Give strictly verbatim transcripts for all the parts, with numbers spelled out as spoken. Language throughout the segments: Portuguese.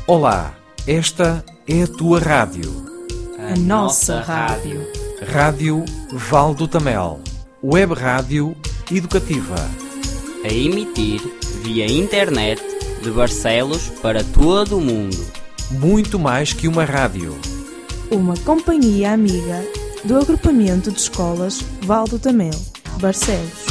Olá, esta é a tua rádio. A nossa rádio. Rádio Val do Tamel. Web Rádio Educativa. A emitir via internet de Barcelos para todo o mundo. Muito mais que uma rádio. Uma companhia amiga do agrupamento de escolas Val do Tamel, Barcelos.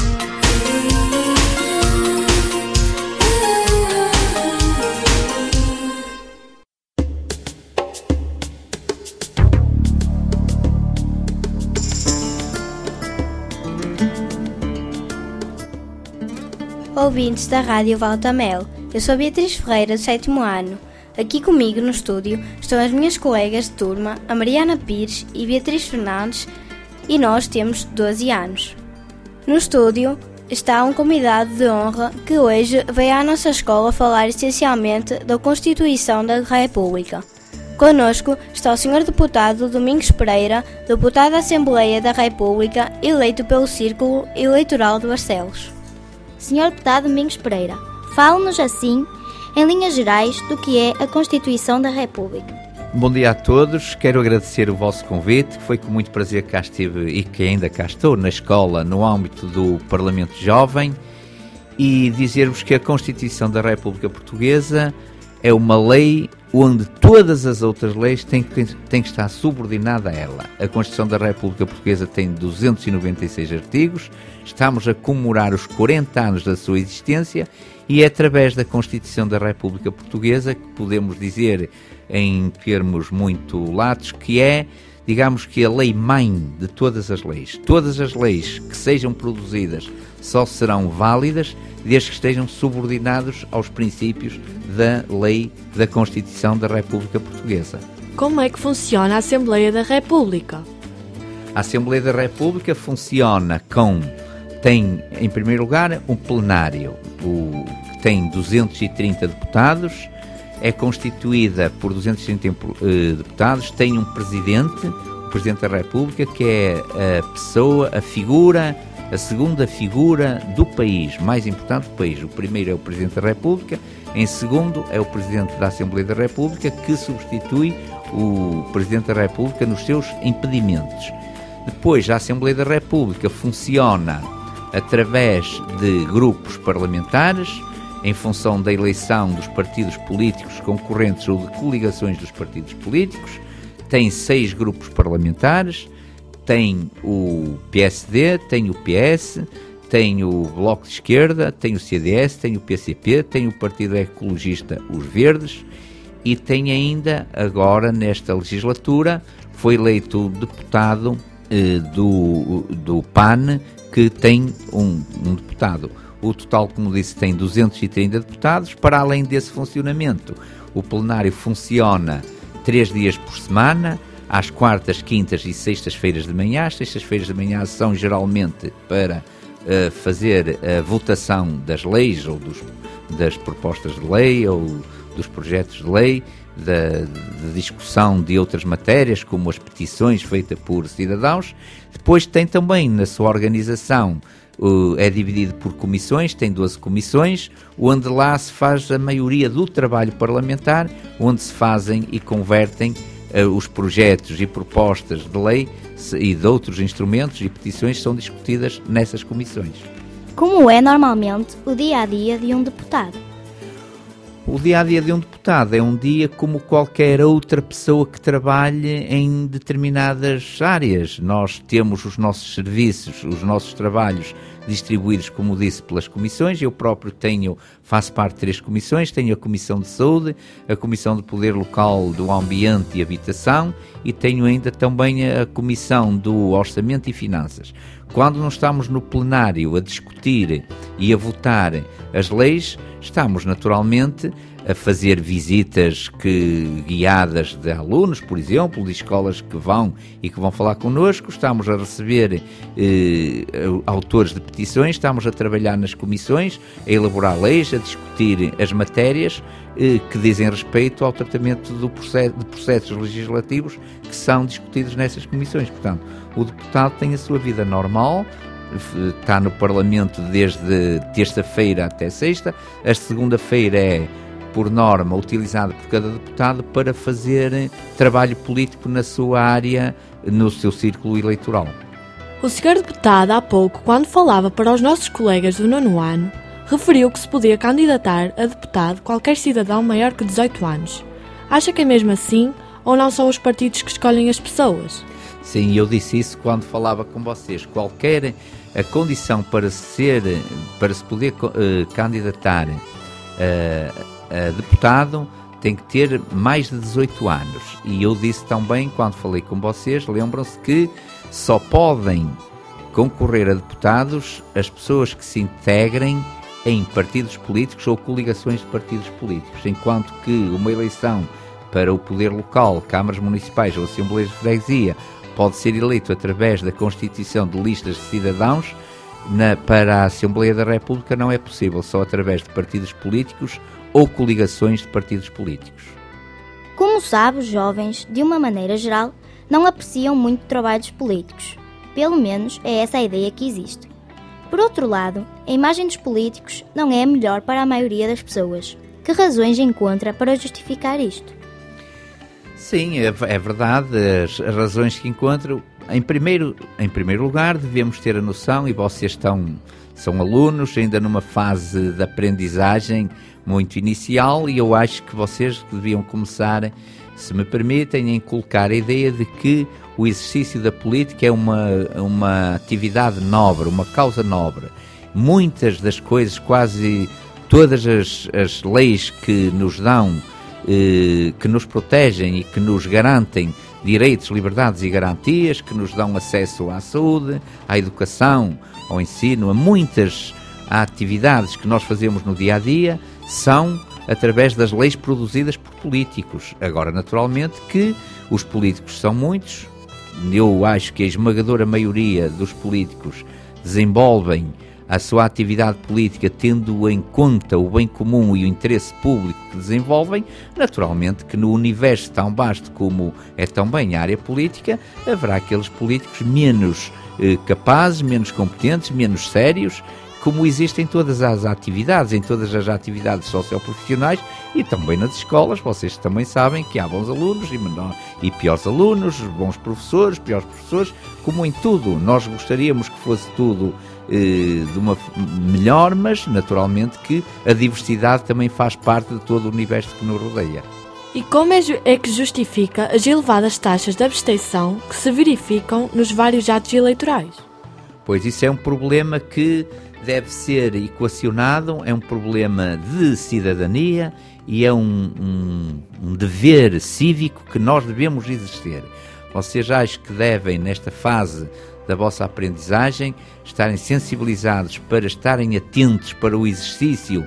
Ouvintes da Rádio Val do Tamel, eu sou Beatriz Ferreira, do sétimo ano. Aqui comigo no estúdio estão as minhas colegas de turma, a Mariana Pires e Beatriz Fernandes, e nós temos doze anos. No estúdio está um convidado de honra que hoje veio à nossa escola falar essencialmente da Constituição da República. Connosco está o senhor Deputado Domingos Pereira, Deputado da Assembleia da República, eleito pelo Círculo Eleitoral de Barcelos. senhor Deputado Domingos Pereira, fale-nos assim, em linhas gerais, do que é a Constituição da República. Bom dia a todos, quero agradecer o vosso convite, foi com muito prazer que cá estive e que ainda cá estou na escola, no âmbito do Parlamento Jovem, e dizer-vos que a Constituição da República Portuguesa é uma lei onde todas as outras leis têm que, têm que estar subordinada a ela. A Constituição da República Portuguesa tem duzentos e noventa e seis artigos, estamos a comemorar os quarenta anos da sua existência e é através da Constituição da República Portuguesa que podemos dizer, em termos muito latos, que é, digamos que a lei-mãe de todas as leis. Todas as leis que sejam produzidas só serão válidas desde que estejam subordinados aos princípios da lei da Constituição da República Portuguesa. Como é que funciona a Assembleia da República? A Assembleia da República funciona com, tem em primeiro lugar um plenário, o, que tem duzentos e trinta deputados, é constituída por duzentos e trinta uh, deputados, tem um presidente, o Presidente da República, que é a pessoa, a figura, a segunda figura do país, mais importante do país. O primeiro é o Presidente da República, em segundo é o Presidente da Assembleia da República, que substitui o Presidente da República nos seus impedimentos. Depois, a Assembleia da República funciona através de grupos parlamentares, em função da eleição dos partidos políticos concorrentes ou de coligações dos partidos políticos, tem seis grupos parlamentares, tem o P S D, tem o P S, tem o Bloco de Esquerda, tem o C D S, tem o P C P, tem o Partido Ecologista, os Verdes, e tem ainda, agora, nesta legislatura, foi eleito o deputado eh, do, do P A N, que tem um, um deputado. O total, como disse, tem duzentos e trinta deputados. Para além desse funcionamento, o plenário funciona três dias por semana, às quartas, quintas e sextas-feiras de manhã. As sextas-feiras de manhã são geralmente para uh, fazer a votação das leis ou dos, das propostas de lei ou dos projetos de lei, da, da discussão de outras matérias, como as petições feitas por cidadãos. Depois tem também na sua organização, Uh, é dividido por comissões, tem doze comissões, onde lá se faz a maioria do trabalho parlamentar, onde se fazem e convertem uh, os projetos e propostas de lei se, e de outros instrumentos e petições são discutidas nessas comissões. Como é normalmente o dia-a-dia de um deputado? O dia-a-dia de um deputado é um dia como qualquer outra pessoa que trabalhe em determinadas áreas. Nós temos os nossos serviços, os nossos trabalhos distribuídos, como disse, pelas comissões. Eu próprio tenho, faço parte de três comissões, tenho a Comissão de Saúde, a Comissão de Poder Local do Ambiente e Habitação e tenho ainda também a Comissão do Orçamento e Finanças. Quando não estamos no plenário a discutir e a votar as leis, estamos naturalmente a fazer visitas que, guiadas de alunos, por exemplo, de escolas que vão e que vão falar connosco, estamos a receber eh, autores de petições, estamos a trabalhar nas comissões, a elaborar leis, a discutir as matérias eh, que dizem respeito ao tratamento do processo, de processos legislativos que são discutidos nessas comissões. Portanto, o deputado tem a sua vida normal, está no Parlamento desde terça-feira até sexta, a segunda-feira é por norma, utilizada por cada deputado para fazer trabalho político na sua área, no seu círculo eleitoral. O senhor deputado, há pouco, quando falava para os nossos colegas do nono ano, referiu que se podia candidatar a deputado qualquer cidadão maior que dezoito anos. Acha que é mesmo assim, ou não são os partidos que escolhem as pessoas? Sim, eu disse isso quando falava com vocês. Qualquer a condição para ser, para se poder uh, candidatar uh, a deputado tem que ter mais de dezoito anos. E eu disse também, quando falei com vocês, lembram-se que só podem concorrer a deputados as pessoas que se integrem em partidos políticos ou coligações de partidos políticos, enquanto que uma eleição para o poder local, câmaras municipais ou assembleias de freguesia, pode ser eleito através da constituição de listas de cidadãos. Na, para a Assembleia da República não é possível, só através de partidos políticos ou coligações de partidos políticos. Como sabe, os jovens, de uma maneira geral, não apreciam muito trabalhos políticos. Pelo menos é essa a ideia que existe. Por outro lado, a imagem dos políticos não é a melhor para a maioria das pessoas. Que razões encontra para justificar isto? Sim, é, é verdade, as, as razões que encontro. Em primeiro, em primeiro lugar, devemos ter a noção, e vocês estão, são alunos, ainda numa fase de aprendizagem muito inicial, e eu acho que vocês deviam começar, se me permitem, a inculcar a ideia de que o exercício da política é uma, uma atividade nobre, uma causa nobre. Muitas das coisas, quase todas as, as leis que nos dão, eh, que nos protegem e que nos garantem direitos, liberdades e garantias, que nos dão acesso à saúde, à educação, ao ensino, a muitas atividades que nós fazemos no dia-a-dia, são através das leis produzidas por políticos. Agora, naturalmente, que os políticos são muitos, eu acho que a esmagadora maioria dos políticos desenvolvem a sua atividade política tendo em conta o bem comum e o interesse público que desenvolvem. Naturalmente que no universo tão vasto como é também a área política, haverá aqueles políticos menos eh, capazes, menos competentes, menos sérios, como existem em todas as atividades, em todas as atividades socioprofissionais e também nas escolas. Vocês também sabem que há bons alunos e, menor, e piores alunos, bons professores, piores professores, como em tudo. Nós gostaríamos que fosse tudo eh, de uma melhor, mas naturalmente que a diversidade também faz parte de todo o universo que nos rodeia. E como é, é que justifica as elevadas taxas de abstenção que se verificam nos vários atos eleitorais? Pois isso é um problema que deve ser equacionado, é um problema de cidadania e é um, um, um dever cívico que nós devemos exercer. Vocês acham que devem, nesta fase da vossa aprendizagem, estarem sensibilizados para estarem atentos para o exercício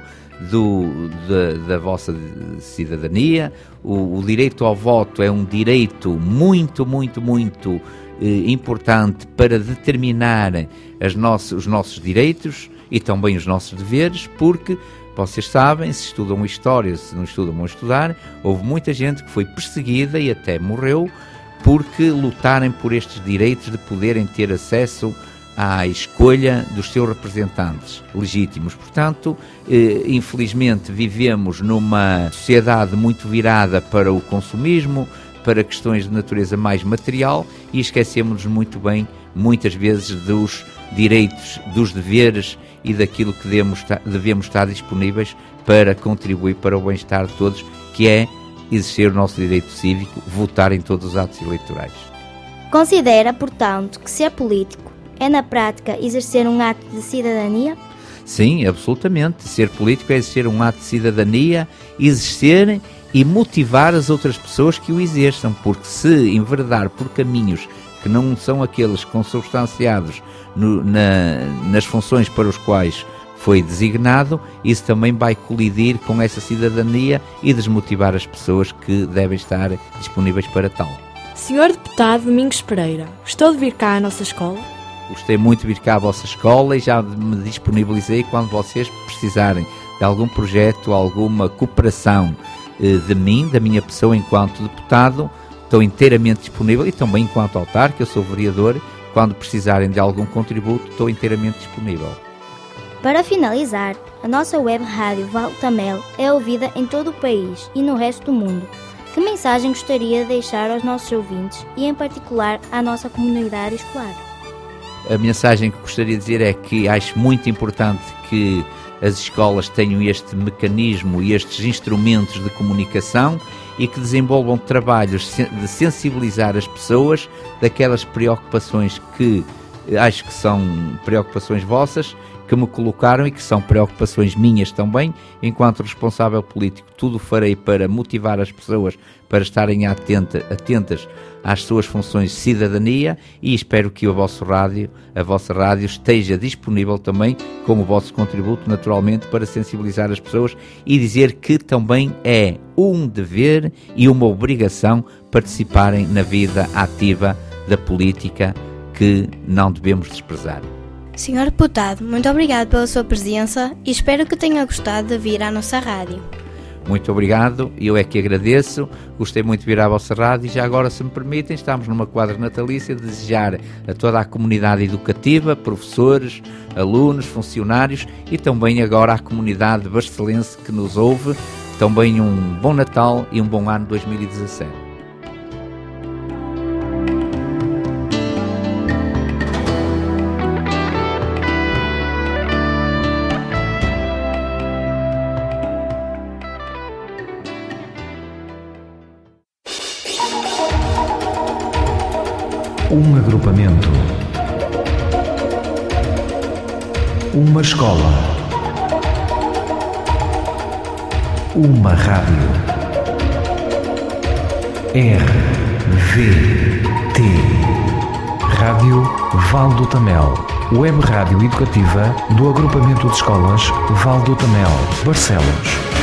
do, da, da vossa cidadania. O, o direito ao voto é um direito muito, muito, muito importante para determinar as nossas, os nossos direitos e também os nossos deveres, porque vocês sabem, se estudam história, se não estudam, vão estudar, houve muita gente que foi perseguida e até morreu porque lutarem por estes direitos de poderem ter acesso à escolha dos seus representantes legítimos. Portanto, eh, infelizmente vivemos numa sociedade muito virada para o consumismo, para questões de natureza mais material e esquecemos-nos muito bem, muitas vezes, dos direitos, dos deveres e daquilo que devemos estar, devemos estar disponíveis para contribuir para o bem-estar de todos, que é exercer o nosso direito cívico, votar em todos os atos eleitorais. Considera, portanto, que ser político é, na prática, exercer um ato de cidadania? Sim, absolutamente. Ser político é exercer um ato de cidadania, exercer e motivar as outras pessoas que o exerçam, porque se enveredar por caminhos que não são aqueles consubstanciados no, na, nas funções para os quais foi designado, isso também vai colidir com essa cidadania e desmotivar as pessoas que devem estar disponíveis para tal. senhor Deputado Domingos Pereira, gostou de vir cá à nossa escola? Gostei muito de vir cá à vossa escola e já me disponibilizei quando vocês precisarem de algum projeto, alguma cooperação de mim, da minha pessoa enquanto deputado, estou inteiramente disponível, e também enquanto autarca, eu sou vereador, quando precisarem de algum contributo, estou inteiramente disponível. Para finalizar, a nossa web rádio Val do Tamel é ouvida em todo o país e no resto do mundo. Que mensagem gostaria de deixar aos nossos ouvintes e, em particular, à nossa comunidade escolar? A mensagem que gostaria de dizer é que acho muito importante que as escolas tenham este mecanismo e estes instrumentos de comunicação e que desenvolvam trabalhos de sensibilizar as pessoas daquelas preocupações que acho que são preocupações vossas, que me colocaram e que são preocupações minhas também, enquanto responsável político. Tudo farei para motivar as pessoas para estarem atenta, atentas às suas funções de cidadania e espero que o vosso rádio, a vossa rádio esteja disponível também com o vosso contributo, naturalmente, para sensibilizar as pessoas e dizer que também é um dever e uma obrigação participarem na vida ativa da política que não devemos desprezar. senhor Deputado, muito obrigado pela sua presença e espero que tenha gostado de vir à nossa rádio. Muito obrigado, eu é que agradeço, gostei muito de vir à vossa rádio e já agora, se me permitem, estamos numa quadra natalícia, desejar a toda a comunidade educativa, professores, alunos, funcionários e também agora à comunidade barcelense que nos ouve, também um bom Natal e um bom ano dois mil e dezassete. Um agrupamento, uma escola, uma rádio, R V T, Rádio Val do Tamel, web rádio educativa do agrupamento de escolas Val do Tamel, Barcelos.